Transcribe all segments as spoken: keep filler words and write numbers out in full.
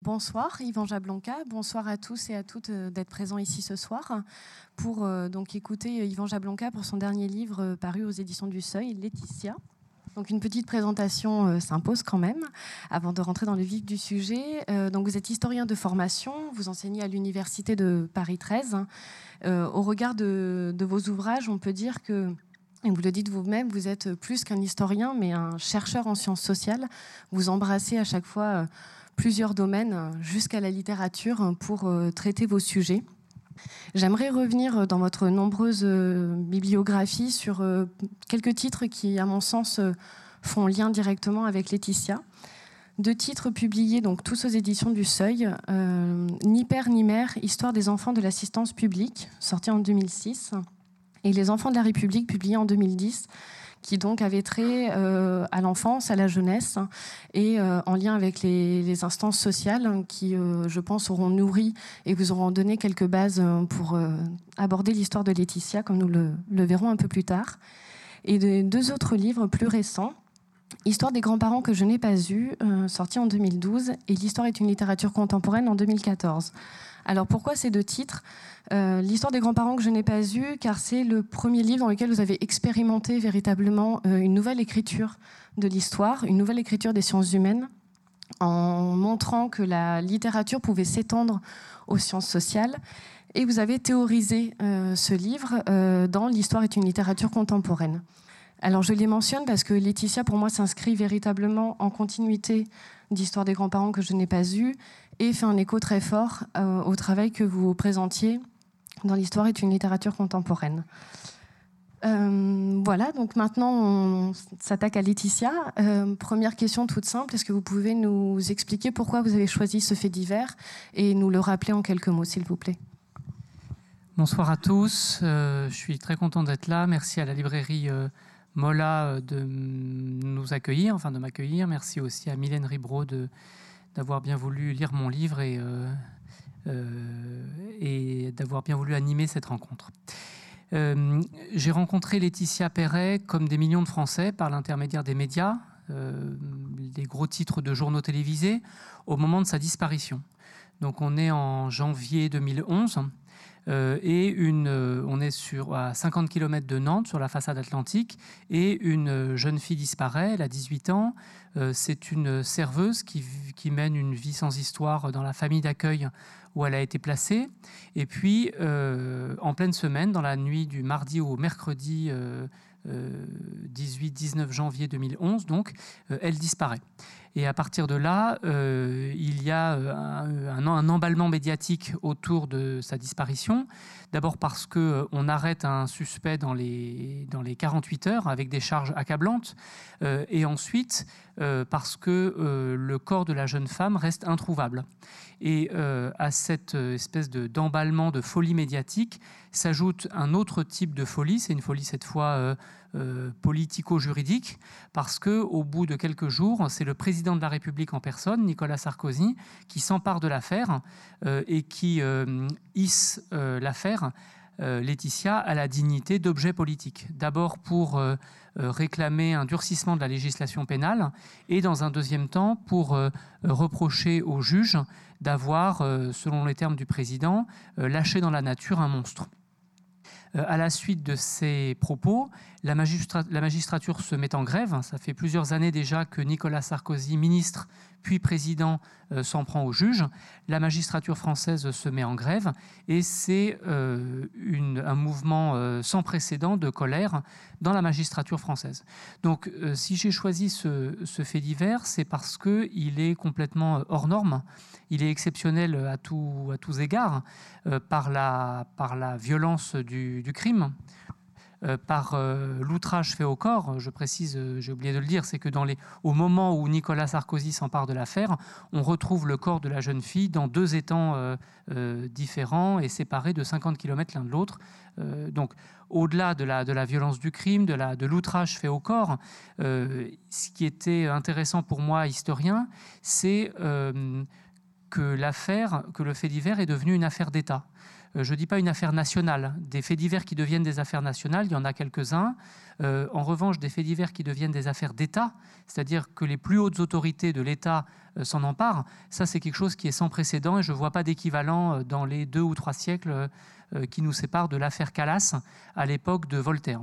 bonsoir Yvan Jablonka, bonsoir à tous et à toutes euh, d'être présents ici ce soir pour euh, donc écouter Yvan Jablonka pour son dernier livre euh, paru aux éditions du Seuil, Laetitia. Donc une petite présentation euh, s'impose quand même avant de rentrer dans le vif du sujet. Euh, donc vous êtes historien de formation, vous enseignez à l'université de Paris treize. Euh, au regard de, de vos ouvrages, on peut dire que, et vous le dites vous-même, vous êtes plus qu'un historien, mais un chercheur en sciences sociales. Vous embrassez à chaque fois euh, plusieurs domaines jusqu'à la littérature pour euh, traiter vos sujets. J'aimerais revenir dans votre nombreuse euh, bibliographie sur euh, quelques titres qui, à mon sens, euh, font lien directement avec Laetitia. Deux titres publiés, donc tous aux éditions du Seuil. Euh, Ni père ni mère, histoire des enfants de l'assistance publique, sorti en deux mille six, et Les enfants de la République, publié en deux mille dix, qui donc avait trait euh, à l'enfance, à la jeunesse, et euh, en lien avec les, les instances sociales qui, euh, je pense, auront nourri et vous auront donné quelques bases pour euh, aborder l'histoire de Laetitia, comme nous le, le verrons un peu plus tard. Et de, deux autres livres plus récents, Histoire des grands-parents que je n'ai pas eus, euh, sorti en deux mille douze, et L'histoire est une littérature contemporaine en deux mille quatorze. Alors pourquoi ces deux titres ? euh, L'histoire des grands-parents que je n'ai pas eus, car c'est le premier livre dans lequel vous avez expérimenté véritablement euh, une nouvelle écriture de l'histoire, une nouvelle écriture des sciences humaines, en montrant que la littérature pouvait s'étendre aux sciences sociales. Et vous avez théorisé euh, ce livre euh, dans L'histoire est une littérature contemporaine. Alors je les mentionne parce que Laetitia, pour moi, s'inscrit véritablement en continuité d'Histoire des grands-parents que je n'ai pas eus et fait un écho très fort euh, au travail que vous présentiez dans L'histoire est une littérature contemporaine. Euh, voilà, donc maintenant on s'attaque à Laetitia. Euh, première question toute simple, est-ce que vous pouvez nous expliquer pourquoi vous avez choisi ce fait divers et nous le rappeler en quelques mots, s'il vous plaît ? Bonsoir à tous, euh, je suis très content d'être là. Merci à la librairie euh, Mola de nous accueillir, enfin de m'accueillir. Merci aussi à Mylène Ribreau de, d'avoir bien voulu lire mon livre et, euh, euh, et d'avoir bien voulu animer cette rencontre. Euh, j'ai rencontré Laetitia Perret, comme des millions de Français, par l'intermédiaire des médias, euh, des gros titres de journaux télévisés, au moment de sa disparition. Donc on est en janvier deux mille onze. Euh, et une, euh, on est sur, à cinquante kilomètres de Nantes, sur la façade atlantique, et une jeune fille disparaît, elle a dix-huit ans. Euh, c'est une serveuse qui, qui mène une vie sans histoire dans la famille d'accueil où elle a été placée. Et puis, euh, en pleine semaine, dans la nuit du mardi au mercredi euh, euh, dix-huit dix-neuf janvier deux mille onze, donc, euh, elle disparaît. Et à partir de là, euh, il y a un, un, un emballement médiatique autour de sa disparition. D'abord parce qu'on arrête un suspect dans les, dans les quarante-huit heures avec des charges accablantes. Euh, et ensuite, euh, parce que euh, le corps de la jeune femme reste introuvable. Et euh, à cette espèce de, d'emballement, de folie médiatique, s'ajoute un autre type de folie. C'est une folie cette fois euh, euh, politico-juridique, parce qu'au bout de quelques jours, c'est le président de la République en personne, Nicolas Sarkozy, qui s'empare de l'affaire euh, et qui euh, hisse euh, l'affaire euh, Laetitia à la dignité d'objet politique. D'abord pour euh, euh, réclamer un durcissement de la législation pénale et dans un deuxième temps pour euh, reprocher aux juges d'avoir, euh, selon les termes du président, euh, lâché dans la nature un monstre. Euh, à la suite de ces propos, la, magistra- la magistrature se met en grève. Ça fait plusieurs années déjà que Nicolas Sarkozy, ministre puis président, euh, s'en prend aux juges. La magistrature française se met en grève et c'est euh, une, un mouvement euh, sans précédent de colère dans la magistrature française. Donc euh, si j'ai choisi ce, ce fait divers, c'est parce qu'il est complètement hors norme. Il est exceptionnel à, tout, à tous égards euh, par, la, par la violence du, du crime. Euh, par euh, l'outrage fait au corps, je précise, euh, j'ai oublié de le dire, c'est que dans les, au moment où Nicolas Sarkozy s'empare de l'affaire, on retrouve le corps de la jeune fille dans deux étangs euh, euh, différents et séparés de cinquante kilomètres l'un de l'autre. Euh, donc, au-delà de la, de la violence du crime, de, la, de l'outrage fait au corps, euh, ce qui était intéressant pour moi, historien, c'est... Euh, que l'affaire, que le fait divers est devenu une affaire d'État. Euh, je ne dis pas une affaire nationale. Des faits divers qui deviennent des affaires nationales, il y en a quelques-uns. Euh, en revanche, des faits divers qui deviennent des affaires d'État, c'est-à-dire que les plus hautes autorités de l'État euh, s'en emparent, ça c'est quelque chose qui est sans précédent et je ne vois pas d'équivalent dans les deux ou trois siècles euh, qui nous séparent de l'affaire Calas à l'époque de Voltaire.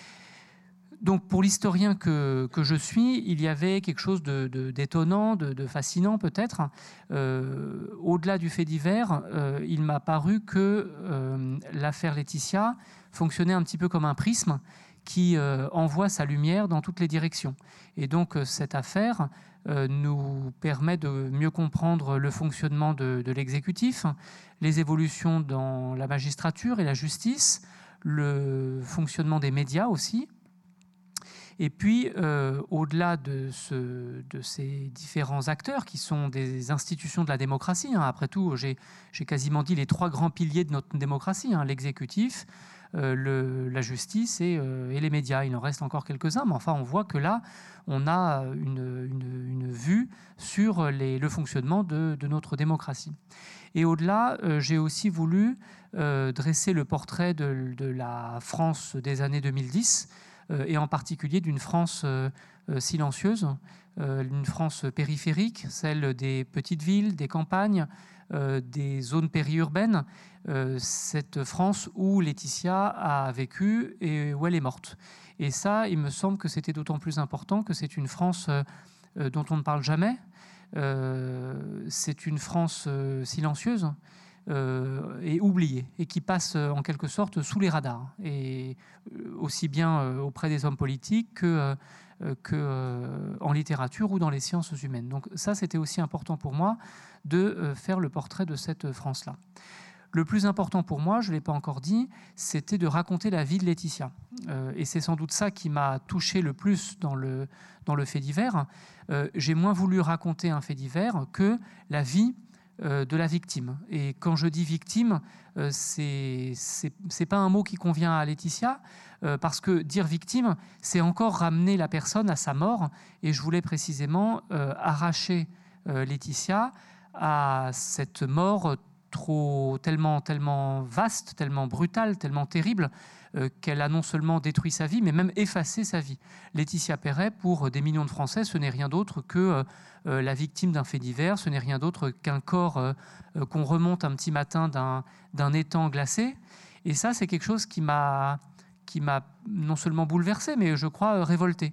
Donc pour l'historien que, que je suis, il y avait quelque chose de, de, d'étonnant, de, de fascinant peut-être. Euh, au-delà du fait divers, euh, il m'a paru que euh, l'affaire Laetitia fonctionnait un petit peu comme un prisme qui euh, envoie sa lumière dans toutes les directions. Et donc euh, cette affaire euh, nous permet de mieux comprendre le fonctionnement de, de l'exécutif, les évolutions dans la magistrature et la justice, le fonctionnement des médias aussi. Et puis, euh, au-delà de, ce, de ces différents acteurs qui sont des institutions de la démocratie, hein, après tout, j'ai, j'ai quasiment dit les trois grands piliers de notre démocratie, hein, l'exécutif, euh, le, la justice et, euh, et les médias. Il en reste encore quelques-uns, mais enfin, on voit que là, on a une, une, une vue sur les, le fonctionnement de, de notre démocratie. Et au-delà, euh, j'ai aussi voulu euh, dresser le portrait de, de la France des années deux mille dix, et en particulier d'une France euh, silencieuse, euh, une France périphérique, celle des petites villes, des campagnes, euh, des zones périurbaines, euh, cette France où Laetitia a vécu et où elle est morte. Et ça, il me semble que c'était d'autant plus important que c'est une France euh, dont on ne parle jamais, euh, c'est une France euh, silencieuse, Euh, et oublié, et qui passe euh, en quelque sorte sous les radars, et euh, aussi bien euh, auprès des hommes politiques que, euh, que euh, en littérature ou dans les sciences humaines. Donc ça, c'était aussi important pour moi de euh, faire le portrait de cette France-là. Le plus important pour moi, je ne l'ai pas encore dit, c'était de raconter la vie de Laetitia. Euh, et c'est sans doute ça qui m'a touché le plus dans le, dans le fait divers. Euh, j'ai moins voulu raconter un fait divers que la vie de la victime. Et quand je dis victime, euh, c'est, c'est, c'est pas un mot qui convient à Laetitia, euh, parce que dire victime, c'est encore ramener la personne à sa mort, et je voulais précisément euh, arracher euh, Laetitia à cette mort trop, tellement, tellement vaste, tellement brutale, tellement terrible, euh, qu'elle a non seulement détruit sa vie, mais même effacé sa vie. Laetitia Perret, pour des millions de Français, ce n'est rien d'autre que euh, Euh, la victime d'un fait divers, ce n'est rien d'autre qu'un corps euh, euh, qu'on remonte un petit matin d'un, d'un étang glacé. Et ça, c'est quelque chose qui m'a, qui m'a non seulement bouleversé, mais je crois euh, révolté.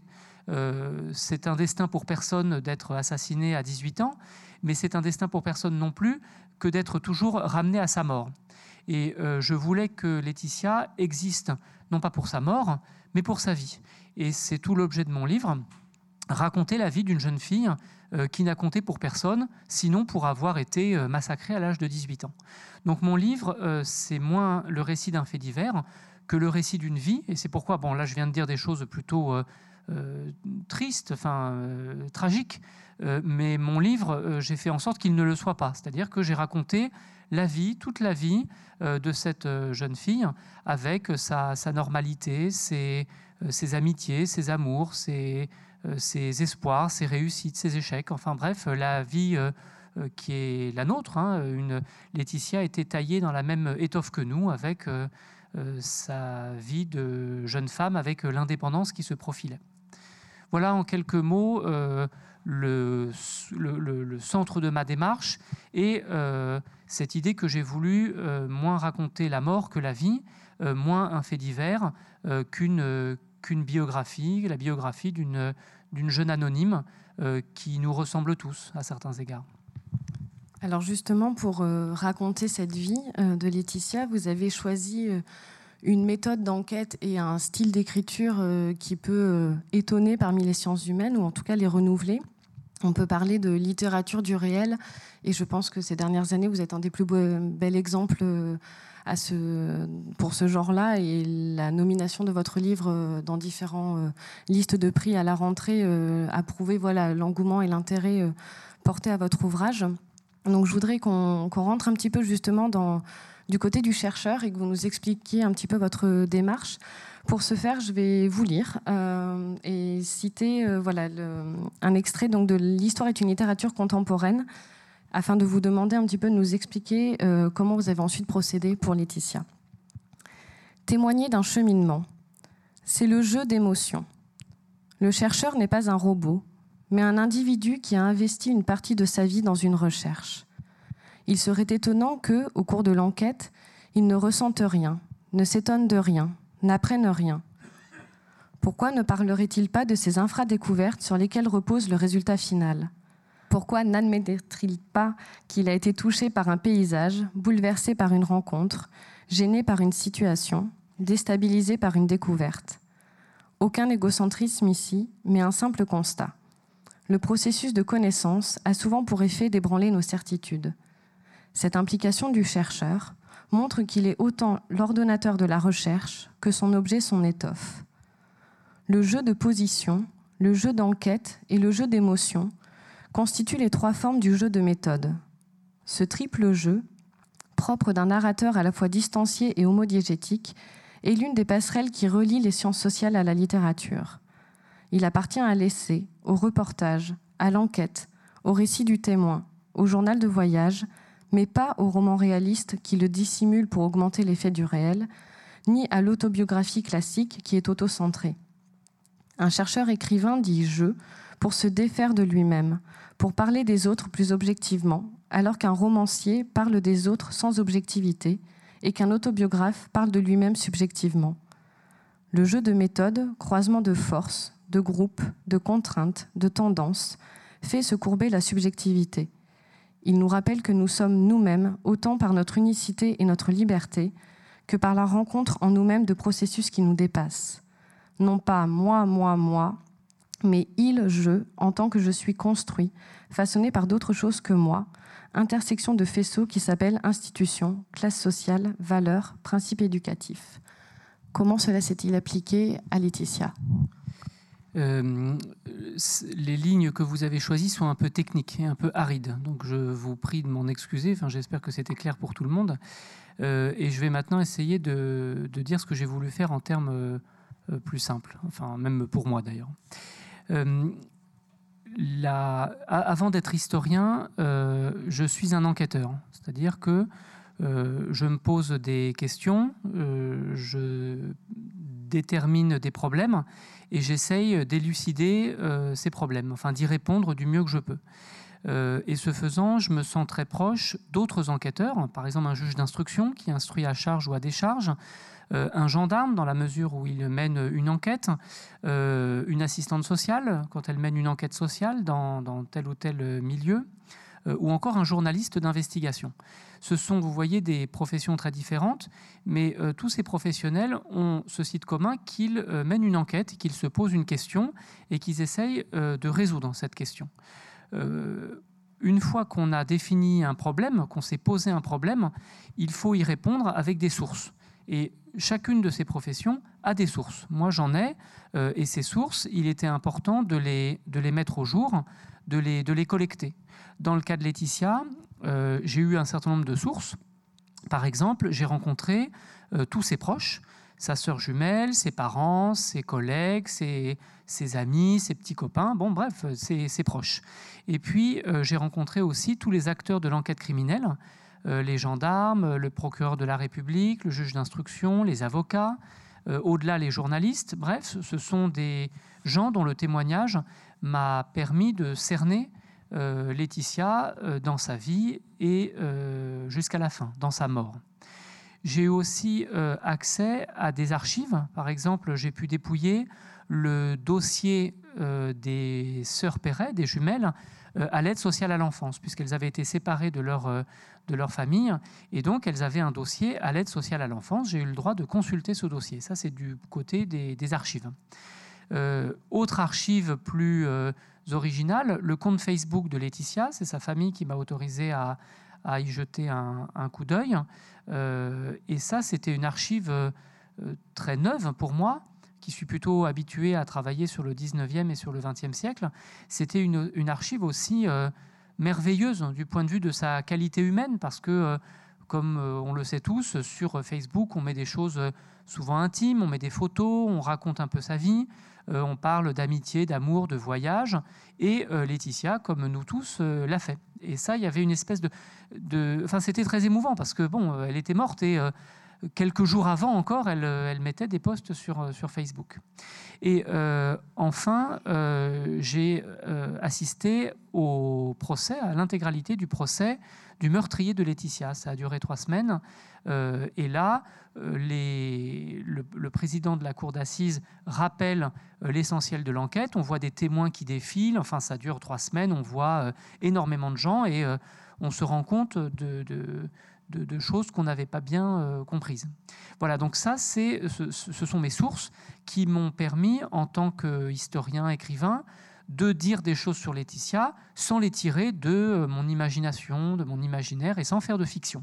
Euh, c'est un destin pour personne d'être assassiné à dix-huit ans, mais c'est un destin pour personne non plus que d'être toujours ramené à sa mort. Et euh, je voulais que Laetitia existe, non pas pour sa mort, mais pour sa vie. Et c'est tout l'objet de mon livre, raconter la vie d'une jeune fille euh, qui n'a compté pour personne, sinon pour avoir été euh, massacrée à l'âge de dix-huit ans. Donc mon livre, euh, c'est moins le récit d'un fait divers que le récit d'une vie, et c'est pourquoi, bon là je viens de dire des choses plutôt euh, euh, tristes, enfin euh, tragiques, euh, mais mon livre, euh, j'ai fait en sorte qu'il ne le soit pas, c'est-à-dire que j'ai raconté la vie, toute la vie euh, de cette euh, jeune fille, avec sa, sa normalité, ses, euh, ses amitiés, ses amours, ses ses espoirs, ses réussites, ses échecs, enfin bref, la vie euh, qui est la nôtre. Hein. Une, Laetitia était taillée dans la même étoffe que nous, avec euh, euh, sa vie de jeune femme, avec l'indépendance qui se profilait. Voilà en quelques mots euh, le, le, le centre de ma démarche et euh, cette idée que j'ai voulu euh, moins raconter la mort que la vie, euh, moins un fait divers euh, qu'une qu'une biographie, la biographie d'une, d'une jeune anonyme euh, qui nous ressemble tous à certains égards. Alors justement, pour euh, raconter cette vie euh, de Laetitia, vous avez choisi euh, une méthode d'enquête et un style d'écriture euh, qui peut euh, étonner parmi les sciences humaines, ou en tout cas les renouveler. On peut parler de littérature du réel, et je pense que ces dernières années, vous êtes un des plus beaux, bels exemples euh, à ce, pour ce genre-là, et la nomination de votre livre dans différentes euh, listes de prix à la rentrée euh, a prouvé voilà, l'engouement et l'intérêt euh, porté à votre ouvrage. Donc je voudrais qu'on, qu'on rentre un petit peu justement dans, du côté du chercheur et que vous nous expliquiez un petit peu votre démarche. Pour ce faire, je vais vous lire euh, et citer euh, voilà, le, un extrait donc, de « L'histoire est une littérature contemporaine ». afin de vous demander un petit peu de nous expliquer euh, comment vous avez ensuite procédé pour Laetitia. Témoigner d'un cheminement, c'est le jeu d'émotions. Le chercheur n'est pas un robot, mais un individu qui a investi une partie de sa vie dans une recherche. Il serait étonnant que, au cours de l'enquête, il ne ressente rien, ne s'étonne de rien, n'apprenne rien. Pourquoi ne parlerait-il pas de ces infradécouvertes sur lesquelles repose le résultat final ? Pourquoi n'admettrait-il pas qu'il a été touché par un paysage, bouleversé par une rencontre, gêné par une situation, déstabilisé par une découverte ? Aucun égocentrisme ici, mais un simple constat. Le processus de connaissance a souvent pour effet d'ébranler nos certitudes. Cette implication du chercheur montre qu'il est autant l'ordonnateur de la recherche que son objet son étoffe. Le jeu de position, le jeu d'enquête et le jeu d'émotion constituent les trois formes du jeu de méthode. Ce triple jeu, propre d'un narrateur à la fois distancié et homodiégétique, est l'une des passerelles qui relient les sciences sociales à la littérature. Il appartient à l'essai, au reportage, à l'enquête, au récit du témoin, au journal de voyage, mais pas au roman réaliste qui le dissimule pour augmenter l'effet du réel, ni à l'autobiographie classique qui est autocentrée. Un chercheur-écrivain dit « je » pour se défaire de lui-même, pour parler des autres plus objectivement, alors qu'un romancier parle des autres sans objectivité et qu'un autobiographe parle de lui-même subjectivement. Le jeu de méthode, croisement de forces, de groupes, de contraintes, de tendances, fait se courber la subjectivité. Il nous rappelle que nous sommes nous-mêmes, autant par notre unicité et notre liberté, que par la rencontre en nous-mêmes de processus qui nous dépassent. Non pas moi, moi, moi, mais il, je, en tant que je suis construit, façonné par d'autres choses que moi, intersection de faisceaux qui s'appellent institution, classe sociale, valeurs, principes éducatifs. Comment cela s'est-il appliqué à Laetitia ? Euh, les lignes que vous avez choisies sont un peu techniques et un peu arides, donc je vous prie de m'en excuser. Enfin, j'espère que c'était clair pour tout le monde. Euh, et je vais maintenant essayer de, de dire ce que j'ai voulu faire en termes euh, plus simples, enfin même pour moi d'ailleurs. Euh, la, avant d'être historien, euh, je suis un enquêteur, c'est-à-dire que euh, je me pose des questions, euh, je détermine des problèmes et j'essaye d'élucider euh, ces problèmes, enfin d'y répondre du mieux que je peux. Euh, et ce faisant, je me sens très proche d'autres enquêteurs, par exemple un juge d'instruction qui instruit à charge ou à décharge, euh, un gendarme dans la mesure où il mène une enquête, euh, une assistante sociale quand elle mène une enquête sociale dans, dans tel ou tel milieu, euh, ou encore un journaliste d'investigation. Ce sont, vous voyez, des professions très différentes, mais euh, tous ces professionnels ont ceci de commun qu'ils euh, mènent une enquête, qu'ils se posent une question et qu'ils essayent euh, de résoudre cette question. Euh, une fois qu'on a défini un problème, qu'on s'est posé un problème, il faut y répondre avec des sources. Et chacune de ces professions a des sources. Moi, j'en ai, euh, et ces sources, il était important de les, de les mettre au jour, de les, de les collecter. Dans le cas de Laetitia, euh, j'ai eu un certain nombre de sources. Par exemple, j'ai rencontré euh, tous ses proches, sa sœur jumelle, ses parents, ses collègues, ses, ses amis, ses petits copains, bon bref, ses, ses proches. Et puis, euh, j'ai rencontré aussi tous les acteurs de l'enquête criminelle, euh, les gendarmes, le procureur de la République, le juge d'instruction, les avocats, euh, au-delà les journalistes. Bref, ce sont des gens dont le témoignage m'a permis de cerner euh, Laetitia euh, dans sa vie et euh, jusqu'à la fin, dans sa mort. J'ai eu aussi euh, accès à des archives. Par exemple, j'ai pu dépouiller le dossier euh, des sœurs Perret, des jumelles, euh, à l'aide sociale à l'enfance, puisqu'elles avaient été séparées de leur, euh, de leur famille. Et donc, elles avaient un dossier à l'aide sociale à l'enfance. J'ai eu le droit de consulter ce dossier. Ça, c'est du côté des, des archives. Euh, autre archive plus euh, originale, le compte Facebook de Laetitia. C'est sa famille qui m'a autorisé à, à y jeter un, un coup d'œil. Euh, et ça, c'était une archive euh, très neuve pour moi, qui suis plutôt habitué à travailler sur le dix-neuvième et sur le vingtième siècle. C'était une, une archive aussi euh, merveilleuse du point de vue de sa qualité humaine, parce que euh, comme on le sait tous, sur Facebook, on met des choses souvent intimes, on met des photos, on raconte un peu sa vie, euh, on parle d'amitié, d'amour, de voyage, et euh, Laetitia, comme nous tous, euh, l'a fait. Et ça, il y avait une espèce de... de... Enfin, c'était très émouvant, parce que, bon, elle était morte, et euh, quelques jours avant encore, elle, elle mettait des posts sur, sur Facebook. Et euh, enfin, euh, j'ai euh, assisté au procès, à l'intégralité du procès du meurtrier de Laetitia. Ça a duré trois semaines. Euh, et là, euh, les, le, le président de la cour d'assises rappelle euh, l'essentiel de l'enquête. On voit des témoins qui défilent. Enfin, ça dure trois semaines. On voit euh, énormément de gens et euh, on se rend compte de... de De, de choses qu'on n'avait pas bien euh, comprises. Voilà, donc ça, c'est, ce, ce sont mes sources qui m'ont permis, en tant qu'historien, écrivain, de dire des choses sur Laetitia sans les tirer de mon imagination, de mon imaginaire et sans faire de fiction.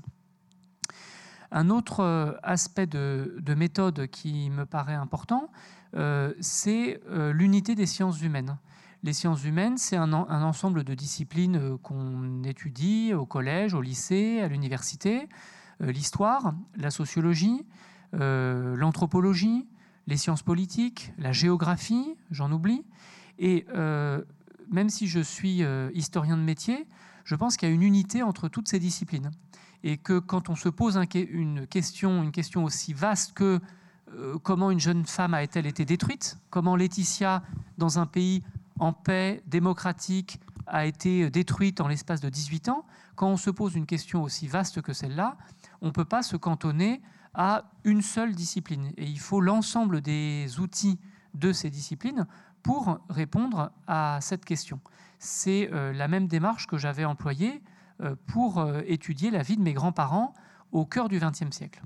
Un autre aspect de, de méthode qui me paraît important, euh, c'est euh, l'unité des sciences humaines. Les sciences humaines, c'est un, un ensemble de disciplines qu'on étudie au collège, au lycée, à l'université. Euh, l'histoire, la sociologie, euh, l'anthropologie, les sciences politiques, la géographie, j'en oublie. Et euh, même si je suis euh, historien de métier, je pense qu'il y a une unité entre toutes ces disciplines. Et que quand on se pose un, une, question, une question aussi vaste que euh, comment une jeune femme a-t-elle été détruite, comment Laetitia, dans un pays en paix, démocratique, a été détruite en l'espace de dix-huit ans, quand on se pose une question aussi vaste que celle-là, on ne peut pas se cantonner à une seule discipline. Et il faut l'ensemble des outils de ces disciplines pour répondre à cette question. C'est euh, la même démarche que j'avais employée euh, pour euh, étudier la vie de mes grands-parents au cœur du vingtième siècle.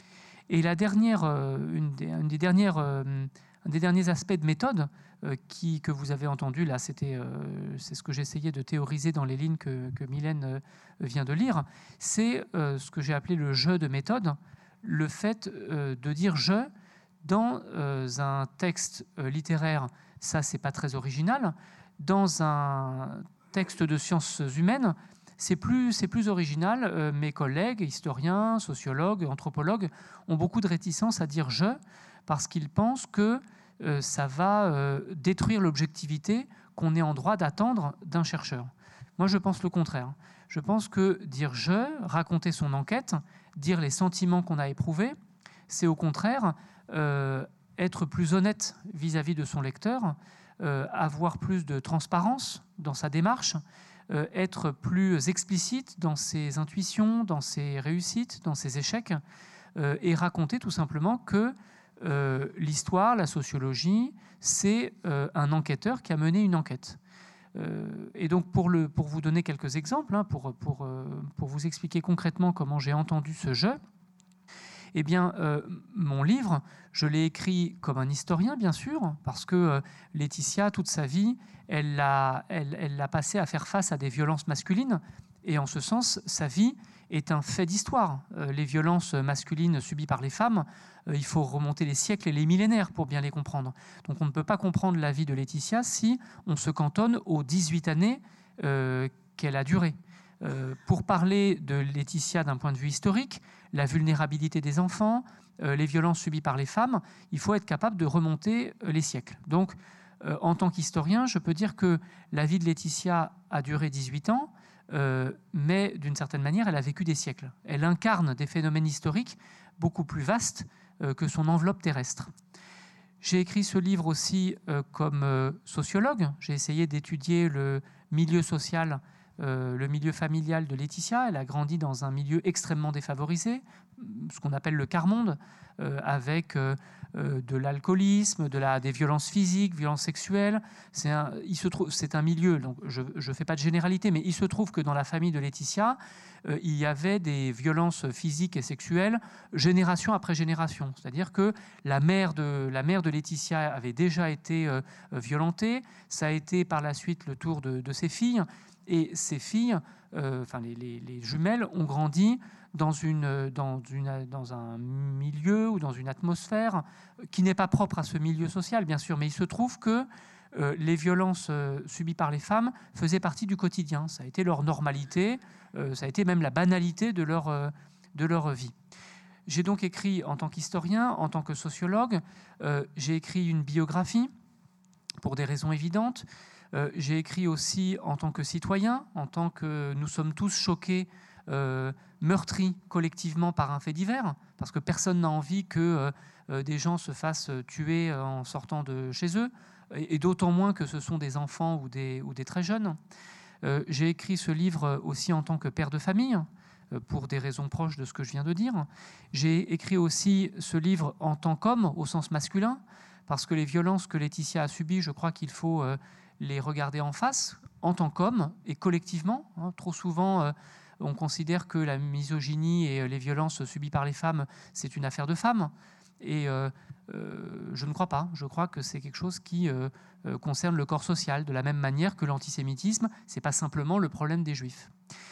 Et la dernière, euh, une, des, une des dernières, euh, un des derniers aspects de méthode euh, qui, que vous avez entendu, là, c'était, euh, c'est ce que j'essayais de théoriser dans les lignes que, que Mylène euh, vient de lire, c'est euh, ce que j'ai appelé le jeu de méthode, le fait euh, de dire « je » dans euh, un texte euh, littéraire. Ça, c'est pas très original. Dans un texte de sciences humaines, c'est plus, c'est plus original. Euh, mes collègues, historiens, sociologues, anthropologues, ont beaucoup de réticence à dire « je » parce qu'ils pensent que euh, ça va euh, détruire l'objectivité qu'on est en droit d'attendre d'un chercheur. Moi, je pense le contraire. Je pense que dire « je », raconter son enquête, dire les sentiments qu'on a éprouvés, c'est au contraire euh, être plus honnête vis-à-vis de son lecteur, euh, avoir plus de transparence dans sa démarche, euh, être plus explicite dans ses intuitions, dans ses réussites, dans ses échecs, euh, et raconter tout simplement que euh, l'histoire, la sociologie, c'est euh, un enquêteur qui a mené une enquête. Euh, et donc, pour, le, pour vous donner quelques exemples, hein, pour, pour, euh, pour vous expliquer concrètement comment j'ai entendu ce jeu, eh bien, euh, mon livre, je l'ai écrit comme un historien, bien sûr, parce que euh, Laetitia, toute sa vie, elle l'a elle, elle l'a passé à faire face à des violences masculines. Et en ce sens, sa vie est un fait d'histoire. Euh, les violences masculines subies par les femmes, euh, il faut remonter les siècles et les millénaires pour bien les comprendre. Donc on ne peut pas comprendre la vie de Laetitia si on se cantonne aux dix-huit années euh, qu'elle a duré. Euh, pour parler de Laetitia d'un point de vue historique, la vulnérabilité des enfants, euh, les violences subies par les femmes, il faut être capable de remonter euh, les siècles. Donc, euh, en tant qu'historien, je peux dire que la vie de Laetitia a duré dix-huit ans, euh, mais d'une certaine manière, elle a vécu des siècles. Elle incarne des phénomènes historiques beaucoup plus vastes euh, que son enveloppe terrestre. J'ai écrit ce livre aussi euh, comme euh, sociologue. J'ai essayé d'étudier le milieu social, Euh, le milieu familial de Laetitia. Elle a grandi dans un milieu extrêmement défavorisé, ce qu'on appelle le quart-monde, euh, avec euh, euh, de l'alcoolisme, de la, des violences physiques, violences sexuelles. C'est un, il se trouve, c'est un milieu, donc je ne fais pas de généralité, mais il se trouve que dans la famille de Laetitia, euh, il y avait des violences physiques et sexuelles génération après génération. C'est-à-dire que la mère de, la mère de Laetitia avait déjà été euh, violentée. Ça a été par la suite le tour de, de ses filles. Et ces filles, euh, enfin les, les, les jumelles, ont grandi dans, une, dans, une, dans un milieu ou dans une atmosphère qui n'est pas propre à ce milieu social, bien sûr, mais il se trouve que euh, les violences euh, subies par les femmes faisaient partie du quotidien. Ça a été leur normalité, euh, ça a été même la banalité de leur, euh, de leur vie. J'ai donc écrit en tant qu'historien, en tant que sociologue, euh, j'ai écrit une biographie pour des raisons évidentes. Euh, j'ai écrit aussi en tant que citoyen, en tant que nous sommes tous choqués, euh, meurtris collectivement par un fait divers, parce que personne n'a envie que euh, des gens se fassent tuer en sortant de chez eux, et, et d'autant moins que ce sont des enfants ou des, ou des très jeunes. Euh, j'ai écrit ce livre aussi en tant que père de famille, euh, pour des raisons proches de ce que je viens de dire. J'ai écrit aussi ce livre en tant qu'homme, au sens masculin, parce que les violences que Laetitia a subies, je crois qu'il faut euh, les regarder en face, en tant qu'homme et collectivement. Hein. Trop souvent, euh, on considère que la misogynie et les violences subies par les femmes, c'est une affaire de femmes. Et euh, euh, je ne crois pas. Je crois que c'est quelque chose qui euh, euh, concerne le corps social, de la même manière que l'antisémitisme, ce n'est pas simplement le problème des juifs.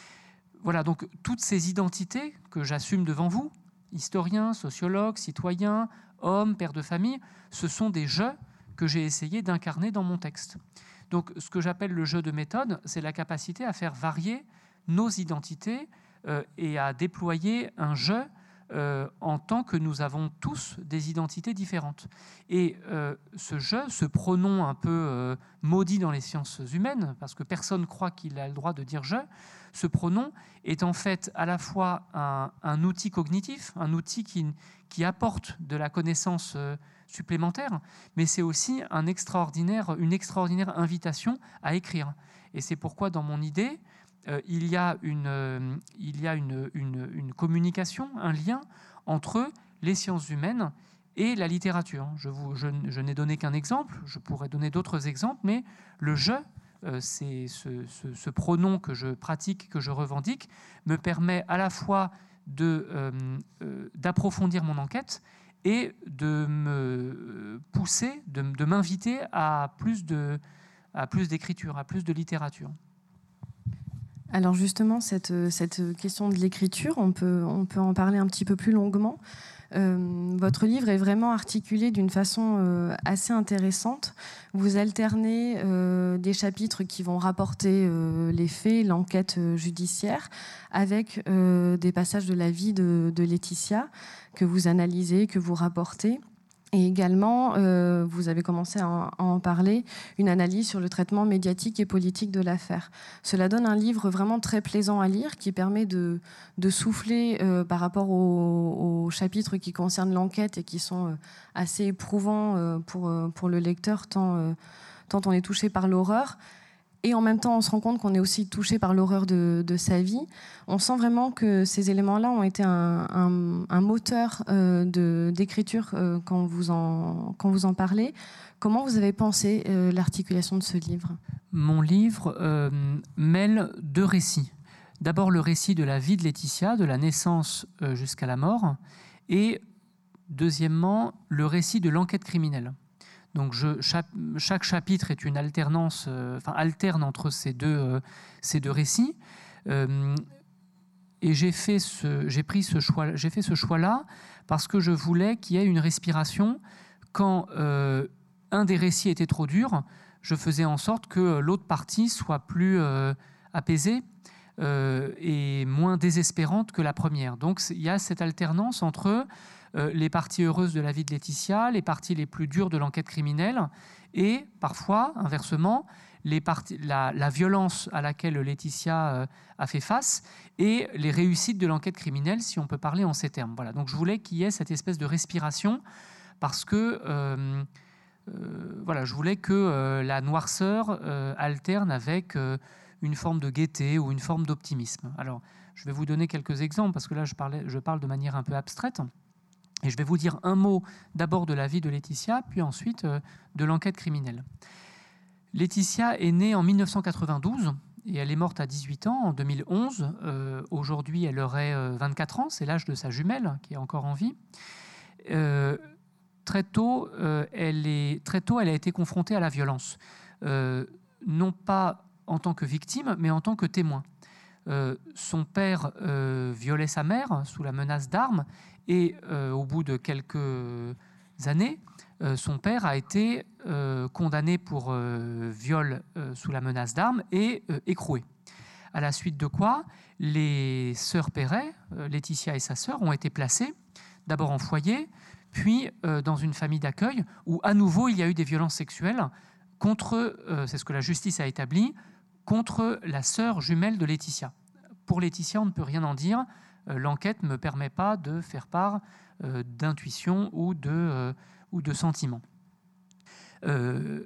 Voilà, donc toutes ces identités que j'assume devant vous, historien, sociologue, citoyen, homme, père de famille, ce sont des jeux que j'ai essayé d'incarner dans mon texte. Donc ce que j'appelle le jeu de méthode, c'est la capacité à faire varier nos identités euh, et à déployer un jeu euh, en tant que nous avons tous des identités différentes. Et euh, ce jeu, ce pronom un peu euh, maudit dans les sciences humaines, parce que personne croit qu'il a le droit de dire « je », ce pronom est en fait à la fois un, un outil cognitif, un outil qui, qui apporte de la connaissance euh, supplémentaire, mais c'est aussi un extraordinaire, une extraordinaire invitation à écrire. Et c'est pourquoi dans mon idée, euh, il y a, une, euh, il y a une, une, une communication, un lien entre les sciences humaines et la littérature. Je, vous, je, je n'ai donné qu'un exemple, je pourrais donner d'autres exemples, mais le « je », euh, c'est ce, ce, ce pronom que je pratique, que je revendique, me permet à la fois de, euh, euh, d'approfondir mon enquête et de me pousser, de, de m'inviter à plus de, à plus d'écriture, à plus de littérature. Alors justement, cette, cette question de l'écriture, on peut, on peut en parler un petit peu plus longuement. Euh, votre livre est vraiment articulé d'une façon euh, assez intéressante. Vous alternez euh, des chapitres qui vont rapporter euh, les faits, l'enquête euh, judiciaire, avec euh, des passages de la vie de, de Laetitia que vous analysez, que vous rapportez. Et également, euh, vous avez commencé à en, à en parler, une analyse sur le traitement médiatique et politique de l'affaire. Cela donne un livre vraiment très plaisant à lire, qui permet de, de souffler euh, par rapport aux, aux chapitres qui concernent l'enquête et qui sont euh, assez éprouvants euh, pour, pour le lecteur, tant, euh, tant on est touché par l'horreur. Et en même temps, on se rend compte qu'on est aussi touché par l'horreur de, de sa vie. On sent vraiment que ces éléments-là ont été un, un, un moteur euh, de, d'écriture euh, quand, vous en, quand vous en parlez. Comment vous avez pensé euh, l'articulation de ce livre ? Mon livre euh, mêle deux récits. D'abord, le récit de la vie de Laetitia, de la naissance euh, jusqu'à la mort. Et deuxièmement, le récit de l'enquête criminelle. Donc je, chaque, chaque chapitre est une alternance, euh, enfin alterne entre ces deux, euh, ces deux récits. Euh, et j'ai fait ce, j'ai pris ce choix, j'ai fait ce choix-là parce que je voulais qu'il y ait une respiration. Quand euh, un des récits était trop dur, je faisais en sorte que l'autre partie soit plus euh, apaisée euh, et moins désespérante que la première. Donc il y a cette alternance entre Euh, les parties heureuses de la vie de Laetitia, les parties les plus dures de l'enquête criminelle et parfois, inversement, les parties, la, la violence à laquelle Laetitia euh, a fait face et les réussites de l'enquête criminelle, si on peut parler en ces termes. Voilà. Donc je voulais qu'il y ait cette espèce de respiration parce que euh, euh, voilà, je voulais que euh, la noirceur euh, alterne avec euh, une forme de gaieté ou une forme d'optimisme. Alors, je vais vous donner quelques exemples parce que là, je, parlais, je parle de manière un peu abstraite. Et je vais vous dire un mot d'abord de la vie de Laetitia, puis ensuite euh, de l'enquête criminelle. Laetitia est née en mille neuf cent quatre-vingt-douze et elle est morte à dix-huit ans en deux mille onze. Euh, aujourd'hui, elle aurait euh, vingt-quatre ans, c'est l'âge de sa jumelle qui est encore en vie. Euh, très, tôt, euh, elle est, très tôt, elle a été confrontée à la violence, euh, non pas en tant que victime, mais en tant que témoin. Euh, son père euh, violait sa mère sous la menace d'armes et euh, au bout de quelques années, euh, son père a été euh, condamné pour euh, viol euh, sous la menace d'armes et euh, écroué. à la suite de quoi les sœurs Perret, euh, Laetitia et sa sœur, ont été placées d'abord en foyer, puis euh, dans une famille d'accueil où à nouveau il y a eu des violences sexuelles contre, euh, c'est ce que la justice a établi, contre la sœur jumelle de Laetitia. Pour Laetitia, on ne peut rien en dire. Euh, l'enquête ne me permet pas de faire part euh, d'intuition ou de, euh, ou de sentiments. Euh,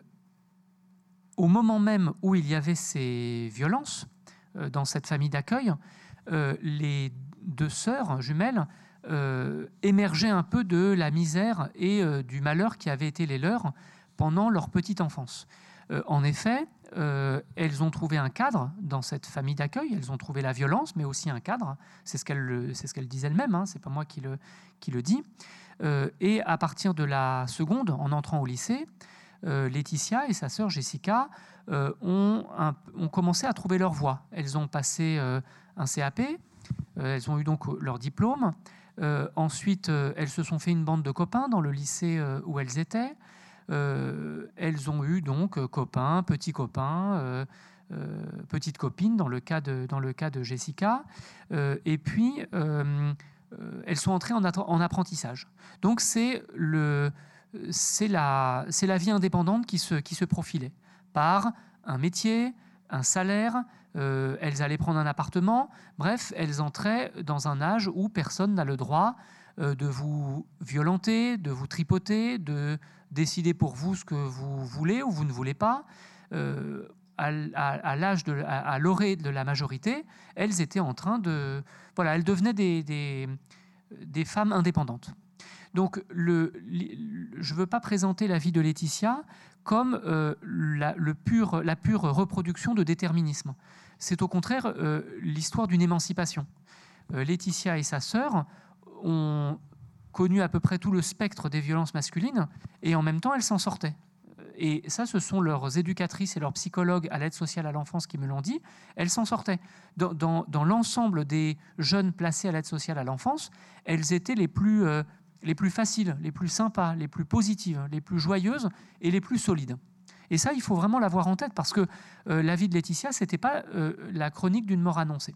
au moment même où il y avait ces violences euh, dans cette famille d'accueil, euh, les deux sœurs jumelles euh, émergeaient un peu de la misère et euh, du malheur qui avait été les leurs pendant leur petite enfance. Euh, en effet, euh, elles ont trouvé un cadre dans cette famille d'accueil, elles ont trouvé la violence, mais aussi un cadre, c'est ce qu'elles c'est ce qu'elles disent elles-mêmes, hein, c'est pas moi qui le, qui le dis. Euh, et à partir de la seconde, en entrant au lycée, euh, Laetitia et sa sœur Jessica euh, ont, un, ont commencé à trouver leur voie. Elles ont passé euh, un C A P, euh, elles ont eu donc leur diplôme. Euh, ensuite, euh, elles se sont fait une bande de copains dans le lycée euh, où elles étaient. Euh, elles ont eu donc euh, copains, petits copains, euh, euh, petites copines dans le cas de, dans le cas de Jessica. Euh, et puis, euh, euh, elles sont entrées en, en apprentissage. Donc, c'est le, c'est la, c'est la vie indépendante qui se, qui se profilait par un métier, un salaire. Euh, elles allaient prendre un appartement. Bref, elles entraient dans un âge où personne n'a le droit euh, de vous violenter, de vous tripoter, de décider pour vous ce que vous voulez ou vous ne voulez pas. Euh, à, à, à l'âge de, à, à l'orée de la majorité, elles étaient en train de, voilà, elles devenaient des, des, des femmes indépendantes. Donc, le, je ne veux pas présenter la vie de Laetitia comme euh, la, le pur, la pure reproduction de déterminisme. C'est au contraire euh, l'histoire d'une émancipation. Euh, Laetitia et sa sœur ont connu à peu près tout le spectre des violences masculines et en même temps, elles s'en sortaient. Et ça, ce sont leurs éducatrices et leurs psychologues à l'aide sociale à l'enfance qui me l'ont dit. Elles s'en sortaient. Dans, dans, dans l'ensemble des jeunes placés à l'aide sociale à l'enfance, elles étaient les plus... Euh, les plus faciles, les plus sympas, les plus positives, les plus joyeuses et les plus solides. Et ça, il faut vraiment l'avoir en tête parce que euh, la vie de Laetitia, ce n'était pas euh, la chronique d'une mort annoncée.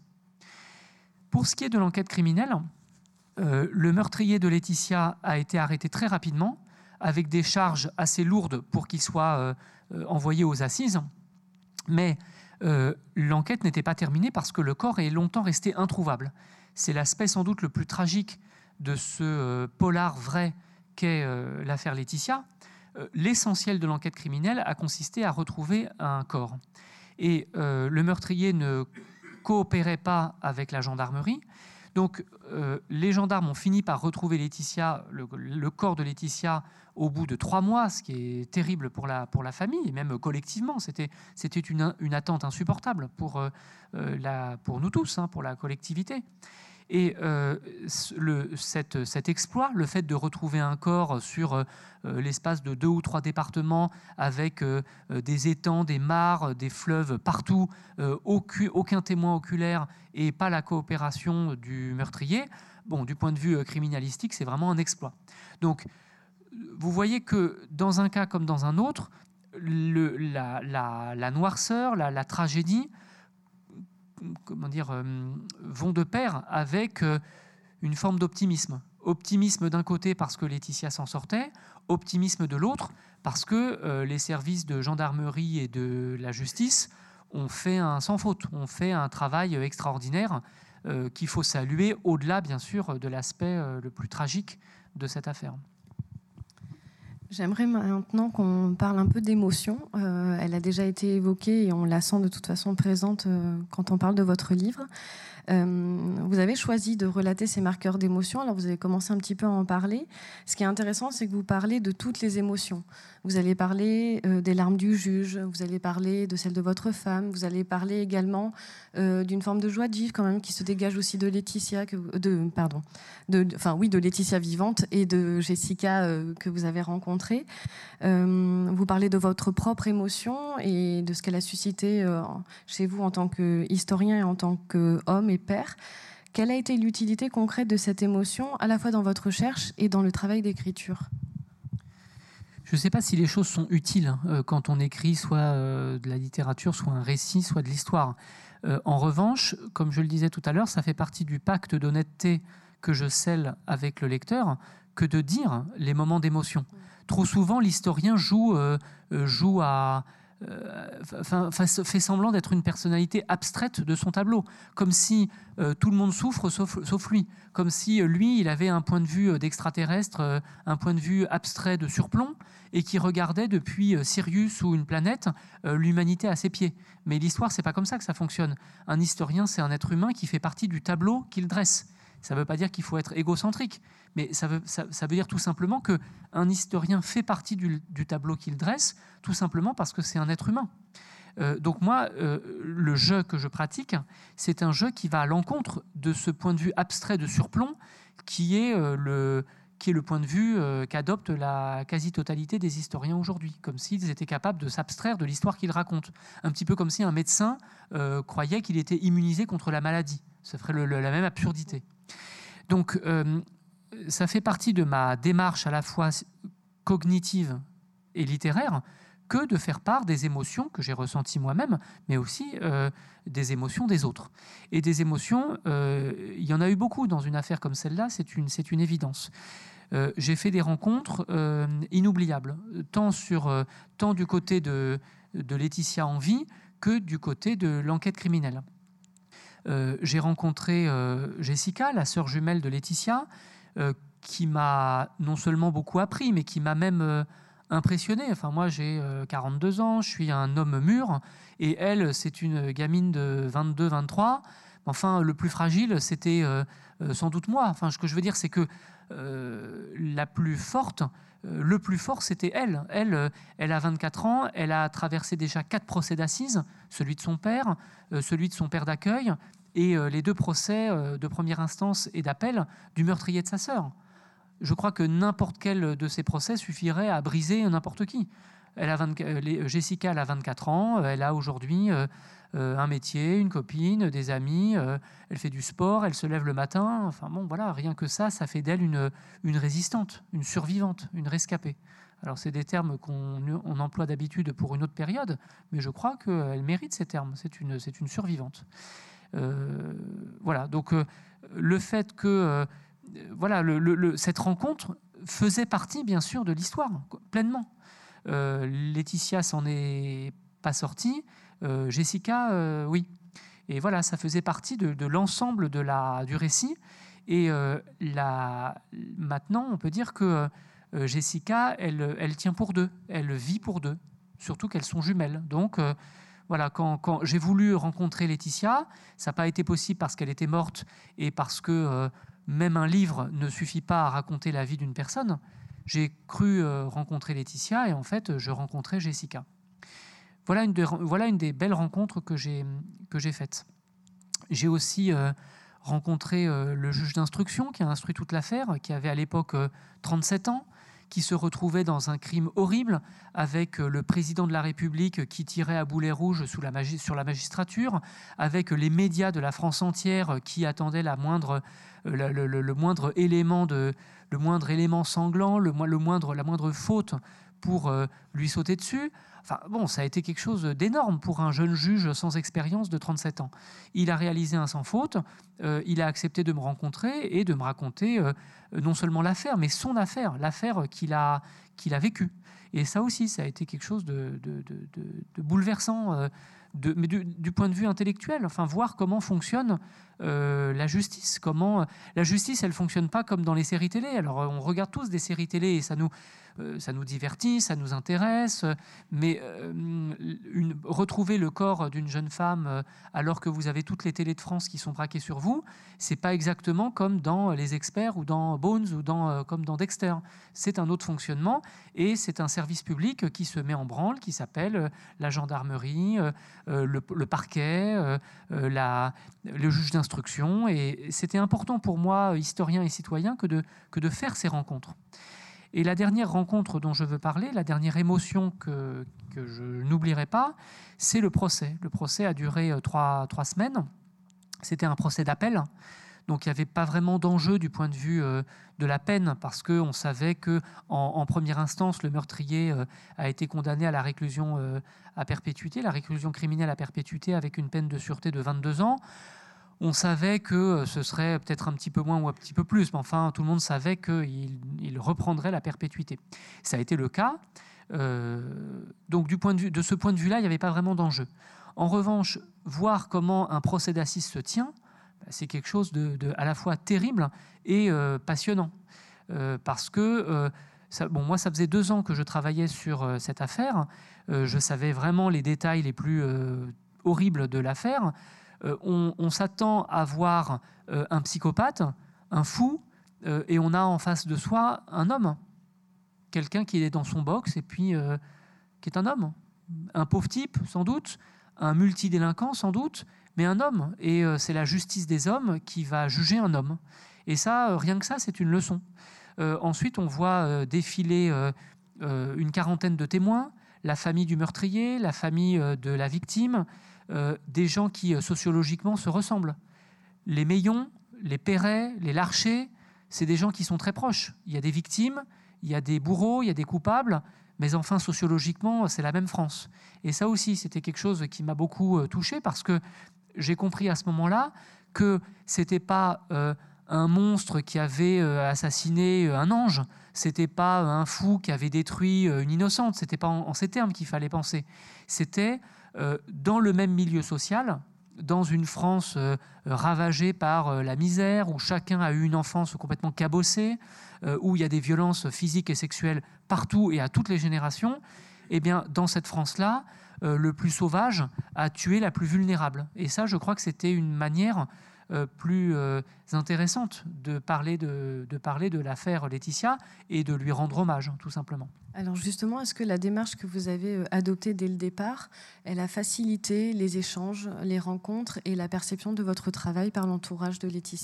Pour ce qui est de l'enquête criminelle, euh, le meurtrier de Laetitia a été arrêté très rapidement avec des charges assez lourdes pour qu'il soit euh, euh, envoyé aux assises. Mais euh, l'enquête n'était pas terminée parce que le corps est longtemps resté introuvable. C'est l'aspect sans doute le plus tragique de ce euh, polar vrai qu'est euh, l'affaire Laetitia. Euh, l'essentiel de l'enquête criminelle a consisté à retrouver un corps. Et euh, le meurtrier ne coopérait pas avec la gendarmerie. Donc euh, les gendarmes ont fini par retrouver Laetitia, le, le corps de Laetitia au bout de trois mois, ce qui est terrible pour la, pour la famille, et même collectivement. C'était, c'était une, une attente insupportable pour, euh, la, pour nous tous, hein, pour la collectivité. Et euh, le, cette, cet exploit, le fait de retrouver un corps sur euh, l'espace de deux ou trois départements avec euh, des étangs, des mares, des fleuves partout, euh, aucun, aucun témoin oculaire et pas la coopération du meurtrier, bon, du point de vue criminalistique, c'est vraiment un exploit. Donc, vous voyez que dans un cas comme dans un autre, le, la, la, la noirceur, la, la tragédie, comment dire, euh, vont de pair avec euh, une forme d'optimisme. Optimisme d'un côté parce que Laetitia s'en sortait, optimisme de l'autre parce que euh, les services de gendarmerie et de la justice ont fait un sans faute, ont fait un travail extraordinaire euh, qu'il faut saluer au-delà, bien sûr, de l'aspect euh, le plus tragique de cette affaire. J'aimerais maintenant qu'on parle un peu d'émotion. Euh, elle a déjà été évoquée et on la sent de toute façon présente euh, quand on parle de votre livre. Euh, vous avez choisi de relater ces marqueurs d'émotion. Alors vous avez commencé un petit peu à en parler. Ce qui est intéressant, c'est que vous parlez de toutes les émotions. Vous allez parler euh, des larmes du juge, vous allez parler de celles de votre femme, vous allez parler également euh, d'une forme de joie de vivre quand même qui se dégage aussi de Laetitia, que, de, pardon, de, enfin oui, de Laetitia vivante et de Jessica euh, que vous avez rencontrée. Euh, vous parlez de votre propre émotion et de ce qu'elle a suscité euh, chez vous en tant qu'historien et en tant qu'homme et père. Quelle a été l'utilité concrète de cette émotion, à la fois dans votre recherche et dans le travail d'écriture ? Je ne sais pas si les choses sont utiles euh, quand on écrit soit euh, de la littérature, soit un récit, soit de l'histoire. Euh, en revanche, comme je le disais tout à l'heure, ça fait partie du pacte d'honnêteté que je scelle avec le lecteur que de dire les moments d'émotion. Trop souvent, l'historien joue, euh, joue à... Euh, fait semblant d'être une personnalité abstraite de son tableau, comme si euh, tout le monde souffre sauf, sauf lui, comme si euh, lui, il avait un point de vue d'extraterrestre, euh, un point de vue abstrait de surplomb, et qui regardait depuis euh, Sirius ou une planète euh, l'humanité à ses pieds. Mais l'histoire, c'est pas comme ça que ça fonctionne. Un historien, c'est un être humain qui fait partie du tableau qu'il dresse. Ça ne veut pas dire qu'il faut être égocentrique, mais ça veut, ça, ça veut dire tout simplement qu'un historien fait partie du, du tableau qu'il dresse, tout simplement parce que c'est un être humain. Euh, donc moi, euh, le jeu que je pratique, c'est un jeu qui va à l'encontre de ce point de vue abstrait de surplomb qui est, euh, le, qui est le point de vue euh, qu'adopte la quasi-totalité des historiens aujourd'hui, comme s'ils étaient capables de s'abstraire de l'histoire qu'ils racontent. Un petit peu comme si un médecin euh, croyait qu'il était immunisé contre la maladie. Ça ferait le, le, la même absurdité. Donc, euh, ça fait partie de ma démarche à la fois cognitive et littéraire que de faire part des émotions que j'ai ressenties moi-même, mais aussi euh, des émotions des autres. Et des émotions, euh, il y en a eu beaucoup dans une affaire comme celle-là, c'est une, c'est une évidence. Euh, j'ai fait des rencontres euh, inoubliables, tant, sur, euh, tant du côté de, de Laetitia en vie que du côté de l'enquête criminelle. Euh, j'ai rencontré euh, Jessica, la sœur jumelle de Laetitia, euh, qui m'a non seulement beaucoup appris, mais qui m'a même euh, impressionné. Enfin, moi, j'ai euh, quarante-deux ans, je suis un homme mûr, et elle, c'est une gamine de vingt-deux vingt-trois. Enfin, le plus fragile, c'était euh, euh, sans doute moi. Enfin, ce que je veux dire, c'est que euh, la plus forte, euh, le plus fort, c'était elle. Elle, euh, elle a vingt-quatre ans, elle a traversé déjà quatre procès d'assises, celui de son père, euh, celui de son père d'accueil, et euh, les deux procès euh, de première instance et d'appel du meurtrier de sa sœur. Je crois que n'importe quel de ces procès suffirait à briser n'importe qui. Elle a vingt, euh, Jessica, elle a vingt-quatre ans, elle a aujourd'hui euh, euh, un métier, une copine, des amis, euh, elle fait du sport, elle se lève le matin. Enfin bon, voilà, rien que ça, ça fait d'elle une, une résistante, une survivante, une rescapée. Alors c'est des termes qu'on on emploie d'habitude pour une autre période, mais je crois qu'elle mérite ces termes, c'est une, c'est une survivante. Euh, voilà, donc euh, le fait que euh, voilà, le, le, le, cette rencontre faisait partie bien sûr de l'histoire, pleinement. Euh, Laetitia s'en est pas sortie, euh, Jessica, euh, oui. Et voilà, ça faisait partie de, de l'ensemble de la, du récit. Et euh, la, maintenant, on peut dire que euh, Jessica, elle, elle tient pour deux, elle vit pour deux, surtout qu'elles sont jumelles. Donc, euh, voilà, quand, quand j'ai voulu rencontrer Laetitia, ça n'a pas été possible parce qu'elle était morte et parce que euh, même un livre ne suffit pas à raconter la vie d'une personne. J'ai cru euh, rencontrer Laetitia et en fait, je rencontrais Jessica. Voilà une, de, voilà une des belles rencontres que j'ai, que j'ai faites. J'ai aussi euh, rencontré euh, le juge d'instruction qui a instruit toute l'affaire, qui avait à l'époque euh, trente-sept ans, qui se retrouvait dans un crime horrible avec le président de la République qui tirait à boulet rouge sous la magi- sur la magistrature, avec les médias de la France entière qui attendaient la moindre, le, le, le moindre élément de, le moindre élément sanglant, le, le moindre, la moindre faute pour euh, lui sauter dessus. Enfin, bon, ça a été quelque chose d'énorme pour un jeune juge sans expérience de trente-sept ans. Il a réalisé un sans faute, euh, il a accepté de me rencontrer et de me raconter euh, non seulement l'affaire, mais son affaire, l'affaire qu'il a, qu'il a vécue. Et ça aussi, ça a été quelque chose de, de, de, de, de bouleversant, euh, de, mais du, du point de vue intellectuel. Enfin, voir comment fonctionne euh, la justice. Comment la justice, elle fonctionne pas comme dans les séries télé. Alors, on regarde tous des séries télé et ça nous ça nous divertit, ça nous intéresse, mais euh, une, retrouver le corps d'une jeune femme euh, alors que vous avez toutes les télés de France qui sont braquées sur vous, c'est pas exactement comme dans Les Experts ou dans Bones ou dans, euh, comme dans Dexter. C'est un autre fonctionnement et c'est un service public qui se met en branle, qui s'appelle euh, la gendarmerie, euh, le, le parquet, euh, la, le juge d'instruction. Et c'était important pour moi, historien et citoyen, que de, que de faire ces rencontres. Et la dernière rencontre dont je veux parler, la dernière émotion que, que je n'oublierai pas, c'est le procès. Le procès a duré trois, trois semaines. C'était un procès d'appel. Donc il n'y avait pas vraiment d'enjeu du point de vue euh, de la peine, parce qu'on savait qu'en en première instance, le meurtrier euh, a été condamné à la réclusion euh, à perpétuité, la réclusion criminelle à perpétuité avec une peine de sûreté de vingt-deux ans. On savait que ce serait peut-être un petit peu moins ou un petit peu plus, mais enfin, tout le monde savait qu'il il reprendrait la perpétuité. Ça a été le cas. Euh, donc, du point de, vue, de ce point de vue-là, il n'y avait pas vraiment d'enjeu. En revanche, voir comment un procès d'assises se tient, c'est quelque chose de, de à la fois terrible et euh, passionnant. Euh, parce que, euh, ça, bon, moi, ça faisait deux ans que je travaillais sur euh, cette affaire. Euh, je savais vraiment les détails les plus euh, horribles de l'affaire. Euh, on, on s'attend à voir euh, un psychopathe, un fou, euh, et on a en face de soi un homme. Quelqu'un qui est dans son box et puis euh, qui est un homme. Un pauvre type, sans doute, un multidélinquant, sans doute, mais un homme. Et euh, c'est la justice des hommes qui va juger un homme. Et ça, euh, rien que ça, c'est une leçon. Euh, ensuite, on voit euh, défiler euh, euh, une quarantaine de témoins, la famille du meurtrier, la famille euh, de la victime, Euh, des gens qui euh, sociologiquement se ressemblent. Les Meillon, les Perret, les Larcher, c'est des gens qui sont très proches. Il y a des victimes, il y a des bourreaux, il y a des coupables, mais enfin sociologiquement, c'est la même France. Et ça aussi, c'était quelque chose qui m'a beaucoup euh, touché, parce que j'ai compris à ce moment-là que c'était pas euh, un monstre qui avait euh, assassiné un ange, c'était pas un fou qui avait détruit euh, une innocente, c'était pas en, en ces termes qu'il fallait penser. C'était Euh, dans le même milieu social, dans une France euh, ravagée par euh, la misère, où chacun a eu une enfance complètement cabossée, euh, où il y a des violences physiques et sexuelles partout et à toutes les générations, eh bien, dans cette France-là, euh, le plus sauvage a tué la plus vulnérable. Et ça, je crois que c'était une manière euh, plus euh, intéressante de parler de, de, parler de l'affaire Laetitia et de lui rendre hommage, tout simplement. Alors justement, est-ce que la démarche que vous avez adoptée dès le départ, elle a facilité les échanges, les rencontres et la perception de votre travail par l'entourage de Laetitia ?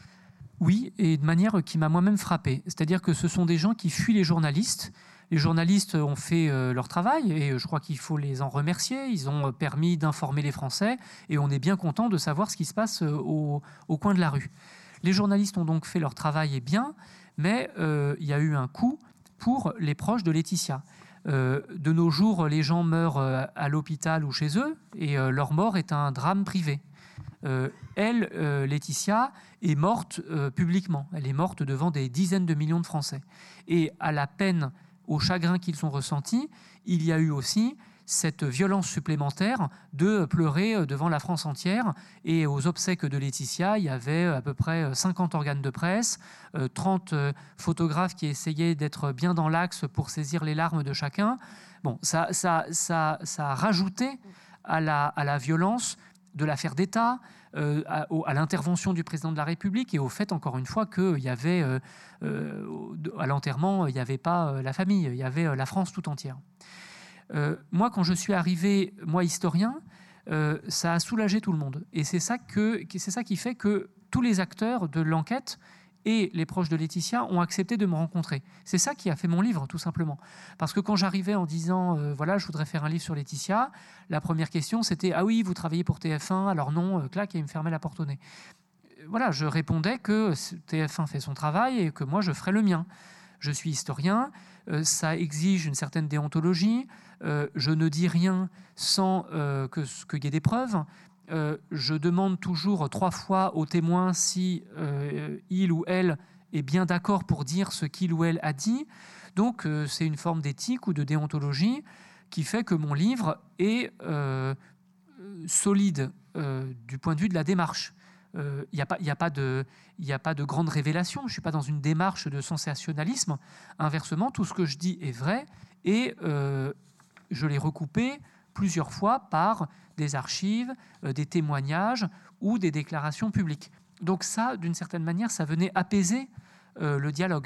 Oui, et de manière qui m'a moi-même frappé. C'est-à-dire que ce sont des gens qui fuient les journalistes. Les journalistes ont fait leur travail et je crois qu'il faut les en remercier. Ils ont permis d'informer les Français et on est bien content de savoir ce qui se passe au, au coin de la rue. Les journalistes ont donc fait leur travail et bien, mais euh, il y a eu un coût pour les proches de Laetitia. Euh, de nos jours, les gens meurent à l'hôpital ou chez eux, et euh, leur mort est un drame privé. Euh, elle, euh, Laetitia, est morte euh, publiquement. Elle est morte devant des dizaines de millions de Français. Et à la peine, au chagrin qu'ils ont ressenti, il y a eu aussi cette violence supplémentaire de pleurer devant la France entière. Et aux obsèques de Laetitia, il y avait à peu près cinquante organes de presse, trente photographes qui essayaient d'être bien dans l'axe pour saisir les larmes de chacun. Bon, ça, ça, ça, ça a rajouté à la, à la violence de l'affaire d'État, euh, à, à l'intervention du président de la République et au fait, encore une fois, qu'il y avait, euh, euh, à l'enterrement, il n'y avait pas euh, la famille, il y avait euh, la France tout entière. Euh, moi, quand je suis arrivé, moi historien, euh, ça a soulagé tout le monde. Et c'est ça, que, c'est ça qui fait que tous les acteurs de l'enquête et les proches de Laetitia ont accepté de me rencontrer. C'est ça qui a fait mon livre, tout simplement. Parce que quand j'arrivais en disant euh, « voilà, je voudrais faire un livre sur Laetitia », la première question, c'était « ah oui, vous travaillez pour T F un, alors non, euh, clac, et il me fermait la porte au nez ». Voilà, je répondais que T F un fait son travail et que moi, je ferais le mien. Je suis historien, euh, ça exige une certaine déontologie, euh, je ne dis rien sans euh, que, qu'il y ait des preuves. Euh, je demande toujours trois fois au témoin si euh, il ou elle est bien d'accord pour dire ce qu'il ou elle a dit. Donc, euh, c'est une forme d'éthique ou de déontologie qui fait que mon livre est euh, solide euh, du point de vue de la démarche. Il euh, n'y a, a, pas de, y a pas de grande révélation. Je ne suis pas dans une démarche de sensationnalisme. Inversement, tout ce que je dis est vrai et euh, je l'ai recoupé plusieurs fois par des archives, euh, des témoignages ou des déclarations publiques. Donc ça, d'une certaine manière, ça venait apaiser euh, le dialogue.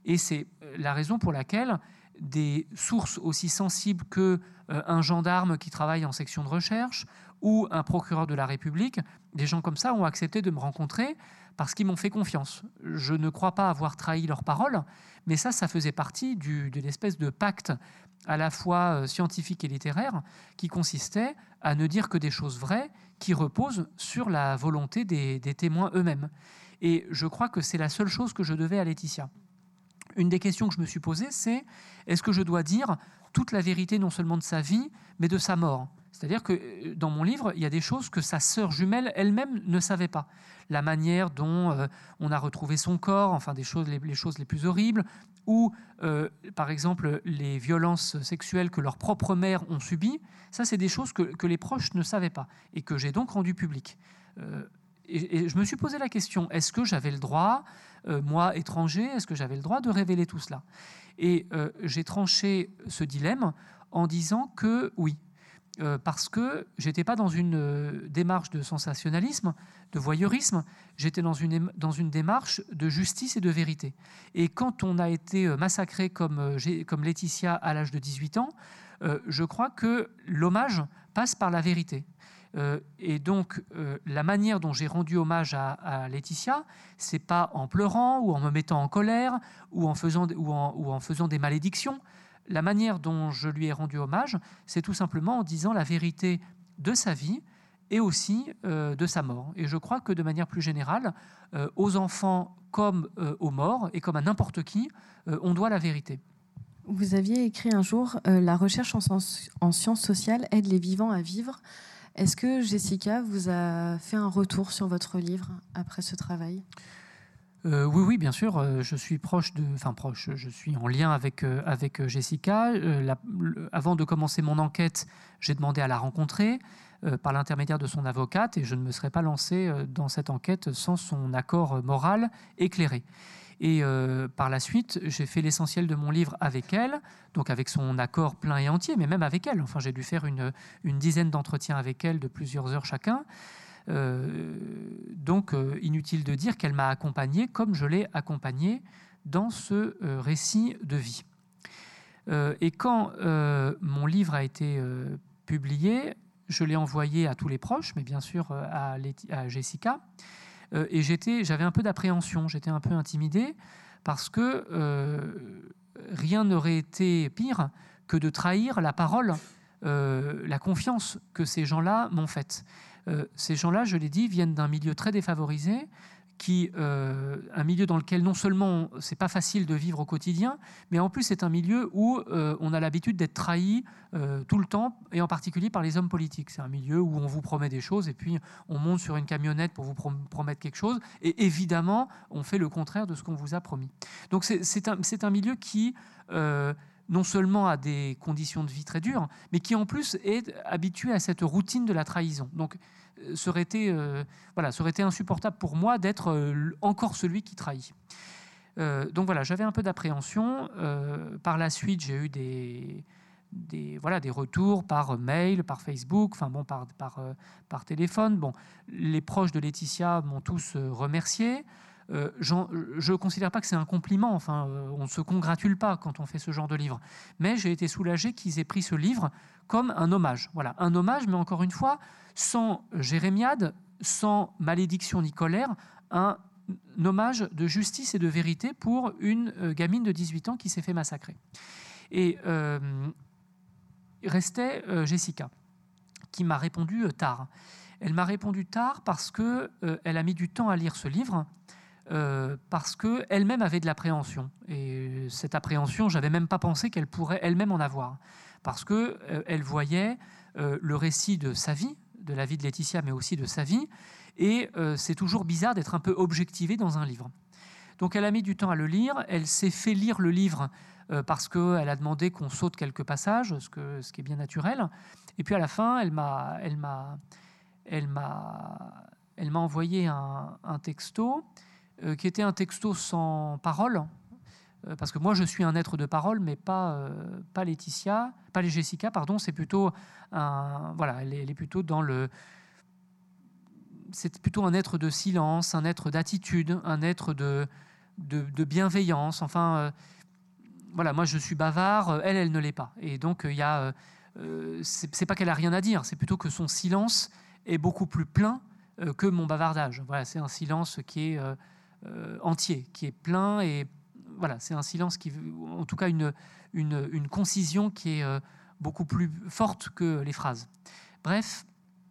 Et c'est la raison pour laquelle des sources aussi sensibles que euh, un gendarme qui travaille en section de recherche ou un procureur de la République, des gens comme ça ont accepté de me rencontrer parce qu'ils m'ont fait confiance. Je ne crois pas avoir trahi leur parole, mais ça, ça faisait partie du, de l'espèce de pacte à la fois scientifique et littéraire qui consistait à ne dire que des choses vraies qui reposent sur la volonté des, des témoins eux-mêmes. Et je crois que c'est la seule chose que je devais à Laetitia. Une des questions que je me suis posée, c'est est-ce que je dois dire toute la vérité non seulement de sa vie, mais de sa mort ? C'est-à-dire que dans mon livre, il y a des choses que sa sœur jumelle elle-même ne savait pas. La manière dont euh, on a retrouvé son corps, enfin des choses, les, les choses les plus horribles, ou euh, par exemple les violences sexuelles que leurs propres mères ont subies. Ça, c'est des choses que, que les proches ne savaient pas et que j'ai donc rendues publiques. Euh, et, et je me suis posé la question, est-ce que j'avais le droit, euh, moi étranger, est-ce que j'avais le droit de révéler tout cela ? Et euh, j'ai tranché ce dilemme en disant que oui. Euh, parce que j'étais pas dans une euh, démarche de sensationnalisme, de voyeurisme, j'étais dans une, dans une démarche de justice et de vérité. Et quand on a été massacré comme, euh, comme Laetitia à l'âge de dix-huit ans, euh, je crois que l'hommage passe par la vérité. Euh, et donc, euh, la manière dont j'ai rendu hommage à, à Laetitia, c'est pas en pleurant ou en me mettant en colère ou en faisant, ou en, ou en faisant des malédictions. La manière dont je lui ai rendu hommage, c'est tout simplement en disant la vérité de sa vie et aussi euh, de sa mort. Et je crois que de manière plus générale, euh, aux enfants comme euh, aux morts, et comme à n'importe qui, euh, on doit la vérité. Vous aviez écrit un jour euh, « La recherche en, sens, en sciences sociales aide les vivants à vivre ». Est-ce que Jessica vous a fait un retour sur votre livre après ce travail ? Euh, oui, oui, bien sûr. Euh, je suis proche de, enfin proche. Je suis en lien avec euh, avec Jessica. Euh, la, le, avant de commencer mon enquête, j'ai demandé à la rencontrer euh, par l'intermédiaire de son avocate, et je ne me serais pas lancé euh, dans cette enquête sans son accord moral éclairé. Et euh, par la suite, j'ai fait l'essentiel de mon livre avec elle, donc avec son accord plein et entier, mais même avec elle. Enfin, j'ai dû faire une une dizaine d'entretiens avec elle de plusieurs heures chacun. Euh, donc, euh, inutile de dire qu'elle m'a accompagné comme je l'ai accompagné dans ce euh, récit de vie. Euh, et quand euh, mon livre a été euh, publié, je l'ai envoyé à tous les proches, mais bien sûr à, à Jessica. Euh, et j'étais, j'avais un peu d'appréhension, j'étais un peu intimidé parce que euh, rien n'aurait été pire que de trahir la parole, euh, la confiance que ces gens-là m'ont faite. Euh, ces gens-là, je l'ai dit, viennent d'un milieu très défavorisé, qui, euh, un milieu dans lequel non seulement c'est pas facile de vivre au quotidien, mais en plus c'est un milieu où euh, on a l'habitude d'être trahi euh, tout le temps, et en particulier par les hommes politiques. C'est un milieu où on vous promet des choses et puis on monte sur une camionnette pour vous prom- promettre quelque chose, et évidemment on fait le contraire de ce qu'on vous a promis. Donc c'est, c'est, un, c'est un milieu qui euh, non seulement a des conditions de vie très dures, mais qui en plus est habitué à cette routine de la trahison. Donc, ça aurait été, euh, voilà, ça aurait été insupportable pour moi d'être euh, encore celui qui trahit. Euh, donc voilà, j'avais un peu d'appréhension. Euh, par la suite, j'ai eu des, des, voilà, des retours par mail, par Facebook, enfin bon, par, par, euh, par téléphone. Bon, les proches de Laetitia m'ont tous euh, remercié. Euh, je ne considère pas que c'est un compliment, enfin, euh, on ne se congratule pas quand on fait ce genre de livre, mais j'ai été soulagé qu'ils aient pris ce livre comme un hommage. Voilà, un hommage, mais encore une fois, sans jérémiade, sans malédiction ni colère, un, un hommage de justice et de vérité pour une euh, gamine de dix-huit ans qui s'est fait massacrer. Et euh, restait euh, Jessica, qui m'a répondu euh, tard. Elle m'a répondu tard parce qu'elle euh, a mis du temps à lire ce livre, Euh, parce qu'elle-même avait de l'appréhension. Et cette appréhension, je n'avais même pas pensé qu'elle pourrait elle-même en avoir. Parce qu'elle euh, voyait euh, le récit de sa vie, de la vie de Laetitia, mais aussi de sa vie. Et euh, c'est toujours bizarre d'être un peu objectivé dans un livre. Donc elle a mis du temps à le lire. Elle s'est fait lire le livre euh, parce qu'elle a demandé qu'on saute quelques passages, ce, que, ce qui est bien naturel. Et puis à la fin, elle m'a, elle m'a, elle m'a, elle m'a envoyé un, un texto Euh, qui était un texto sans parole, euh, parce que moi je suis un être de parole, mais pas, euh, pas Laetitia, pas les Jessica, pardon, c'est plutôt un, voilà, elle est, elle est plutôt dans le, c'est plutôt un être de silence, un être d'attitude, un être de, de, de bienveillance. Enfin, euh, voilà, moi je suis bavard, elle, elle ne l'est pas. Et donc, il y a, euh, c'est, c'est pas qu'elle a rien à dire, c'est plutôt que son silence est beaucoup plus plein euh, que mon bavardage. Voilà, c'est un silence qui est euh, euh, entier, qui est plein, et voilà, c'est un silence qui, en tout cas, une, une, une concision qui est euh, beaucoup plus forte que les phrases. Bref,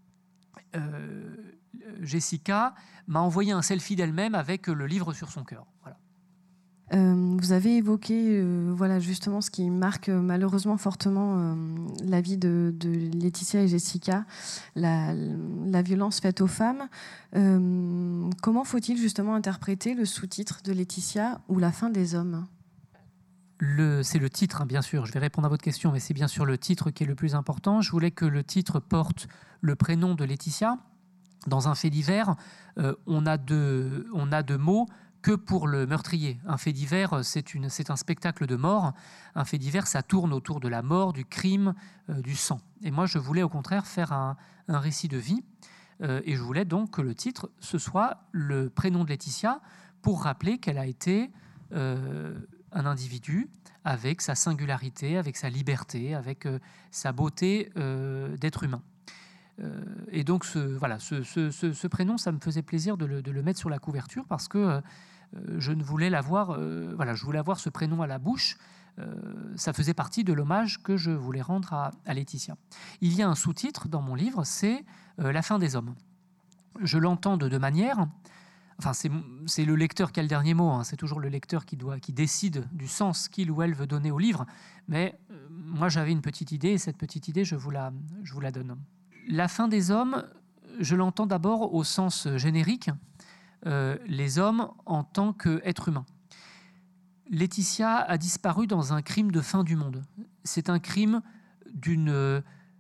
euh, Jessica m'a envoyé un selfie d'elle-même avec le livre sur son cœur. Voilà. Euh, vous avez évoqué euh, voilà, justement ce qui marque euh, malheureusement fortement euh, la vie de, de Laetitia et Jessica, la, la violence faite aux femmes. Euh, comment faut-il justement interpréter le sous-titre de Laetitia ou la fin des hommes ? Le, c'est le titre, hein, bien sûr. Je vais répondre à votre question, mais c'est bien sûr le titre qui est le plus important. Je voulais que le titre porte le prénom de Laetitia. Dans un fait divers, euh, on a de, on a de mots que pour le meurtrier. Un fait divers, c'est, une, c'est un spectacle de mort. Un fait divers, ça tourne autour de la mort, du crime, euh, du sang. Et moi, je voulais au contraire faire un, un récit de vie. Euh, et je voulais donc que le titre, ce soit le prénom de Laetitia, pour rappeler qu'elle a été euh, un individu avec sa singularité, avec sa liberté, avec euh, sa beauté euh, d'être humain. Euh, et donc, ce, voilà, ce, ce, ce, ce prénom, ça me faisait plaisir de le, de le mettre sur la couverture parce que euh, je ne voulais l'avoir, euh, voilà, je voulais avoir ce prénom à la bouche. Euh, ça faisait partie de l'hommage que je voulais rendre à, à Laetitia. Il y a un sous-titre dans mon livre, c'est euh, La fin des hommes. Je l'entends de deux manières. Enfin, c'est, c'est le lecteur qui a le dernier mot. Hein. C'est toujours le lecteur qui, doit, qui décide du sens qu'il ou elle veut donner au livre. Mais euh, moi, j'avais une petite idée, et cette petite idée, je vous la, je vous la donne. La fin des hommes, je l'entends d'abord au sens générique, euh, les hommes en tant qu'êtres humains. Laetitia a disparu dans un crime de fin du monde. C'est un crime d'une,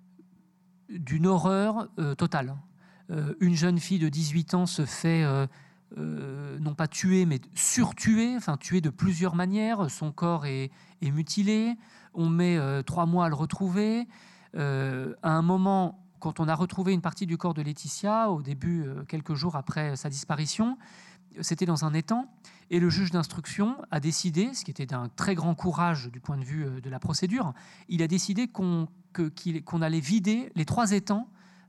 d'une horreur euh, totale. Euh, une jeune fille de dix-huit ans se fait, euh, euh, non pas tuer, mais surtuer, enfin tuer de plusieurs manières. Son corps est, est mutilé. On met euh, trois mois à le retrouver. Euh, à un moment... Quand on a retrouvé une partie du corps de Laetitia, au début, euh, quelques jours après sa disparition, c'était dans un étang, et le juge d'instruction a décidé, ce qui était d'un très grand courage du point de vue euh, de la procédure, il a décidé qu'on, que, qu'il, qu'on allait vider les trois étangs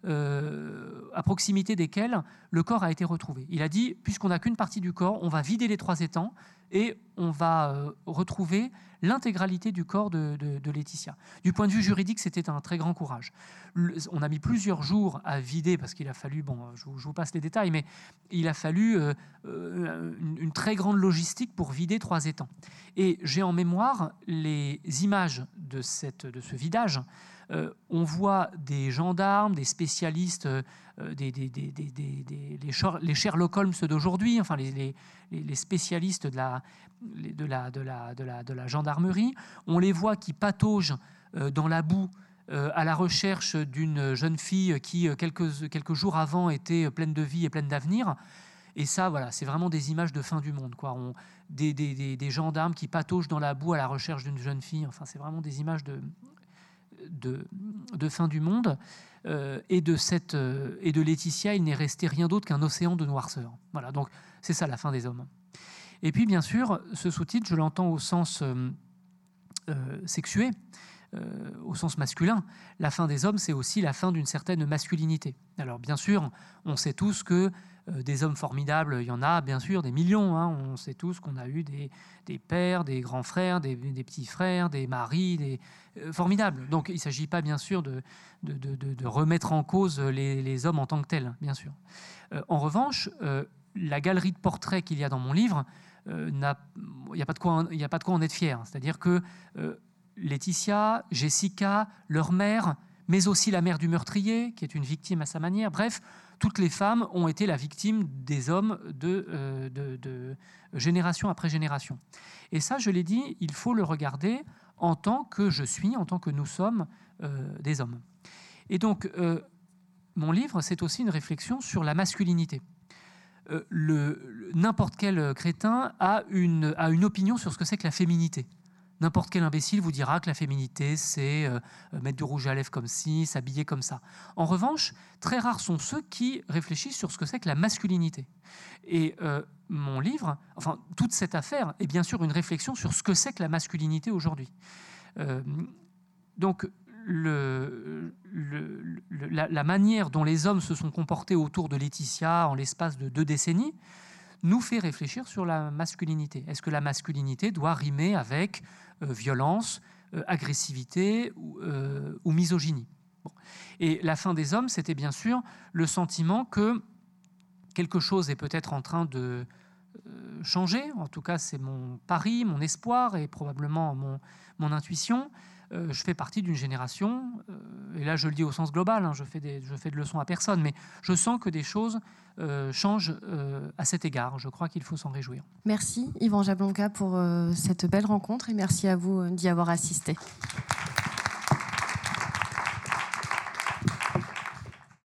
euh, à proximité desquels le corps a été retrouvé. Il a dit, puisqu'on n'a qu'une partie du corps, on va vider les trois étangs et on va euh, retrouver l'intégralité du corps de, de, de Laetitia. Du point de vue juridique, c'était un très grand courage. Le, on a mis plusieurs jours à vider, parce qu'il a fallu, bon, je vous, je vous passe les détails, mais il a fallu euh, une, une très grande logistique pour vider trois étangs. Et j'ai en mémoire les images de, cette, de ce vidage. Euh, on voit des gendarmes, des spécialistes, euh, des, des, des, des, des, des, les Sherlock Holmes d'aujourd'hui, enfin les, les, les spécialistes de la, de, la, de, la, de, la, de la gendarmerie. On les voit qui pataugent euh, dans la boue euh, à la recherche d'une jeune fille qui, quelques, quelques jours avant, était pleine de vie et pleine d'avenir. Et ça, voilà, c'est vraiment des images de fin du monde, quoi. On, des, des, des, des gendarmes qui pataugent dans la boue à la recherche d'une jeune fille. Enfin, c'est vraiment des images de... De, de fin du monde, euh, et, de cette, euh, et de Laetitia, il n'est resté rien d'autre qu'un océan de noirceur. Voilà, donc c'est ça la fin des hommes. Et puis bien sûr, ce sous-titre, je l'entends au sens euh, euh, sexué, euh, au sens masculin. La fin des hommes, c'est aussi la fin d'une certaine masculinité. Alors bien sûr, on sait tous que euh, des hommes formidables, il y en a bien sûr des millions. Hein. On sait tous qu'on a eu des, des pères, des grands frères, des, des petits frères, des maris, des euh, formidables. Donc il ne s'agit pas bien sûr de, de, de, de remettre en cause les, les hommes en tant que tels, bien sûr. Euh, en revanche, euh, la galerie de portraits qu'il y a dans mon livre, euh, n'a, il n'y a pas de quoi, il n'y a pas de quoi en être fier. C'est-à-dire que euh, Laetitia, Jessica, leur mère, mais aussi la mère du meurtrier, qui est une victime à sa manière. Bref, toutes les femmes ont été la victime des hommes de, euh, de, de génération après génération. Et ça, je l'ai dit, il faut le regarder en tant que je suis, en tant que nous sommes euh, des hommes. Et donc, euh, mon livre, c'est aussi une réflexion sur la masculinité. Euh, le, le, n'importe quel crétin a une, a une opinion sur ce que c'est que la féminité. N'importe quel imbécile vous dira que la féminité, c'est euh, mettre du rouge à lèvres comme ci, s'habiller comme ça. En revanche, très rares sont ceux qui réfléchissent sur ce que c'est que la masculinité. Et euh, mon livre, enfin, toute cette affaire est bien sûr une réflexion sur ce que c'est que la masculinité aujourd'hui. Euh, donc, le, le, le, la, la manière dont les hommes se sont comportés autour de Laetitia en l'espace de deux décennies nous fait réfléchir sur la masculinité. Est-ce que la masculinité doit rimer avec euh, violence, euh, agressivité ou, euh, ou misogynie? Bon. Et la fin des hommes, c'était bien sûr le sentiment que quelque chose est peut-être en train de euh, changer. En tout cas, c'est mon pari, mon espoir et probablement mon, mon intuition. Euh, je fais partie d'une génération, euh, et là je le dis au sens global, hein, je fais des, je fais de leçons à personne, mais je sens que des choses euh, changent euh, à cet égard. Je crois qu'il faut s'en réjouir. Merci Yvan Jablonka pour euh, cette belle rencontre et merci à vous d'y avoir assisté.